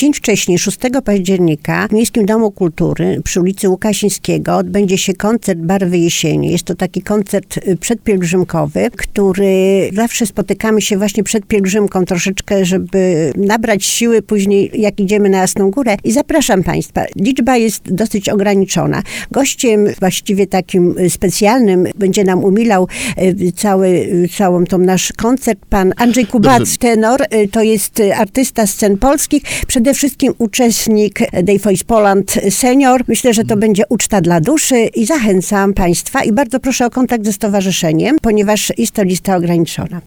Dzień wcześniej, 6 października, w Miejskim Domu Kultury przy ulicy Łukasińskiego odbędzie się koncert Barwy Jesieni. Jest to taki koncert przedpielgrzymkowy, który zawsze spotykamy się właśnie przed pielgrzymką troszeczkę, żeby nabrać siły później, jak idziemy na Jasną Górę. I zapraszam Państwa. Liczba jest dosyć ograniczona. Gościem właściwie takim specjalnym będzie nam umilał całą tą nasz koncert pan Andrzej Kubac, tenor. To jest artysta scen polskich, przede wszystkim uczestnik The Voice Poland Senior. Myślę, że to będzie uczta dla duszy i zachęcam Państwa i bardzo proszę o kontakt ze stowarzyszeniem, ponieważ jest to lista ograniczona.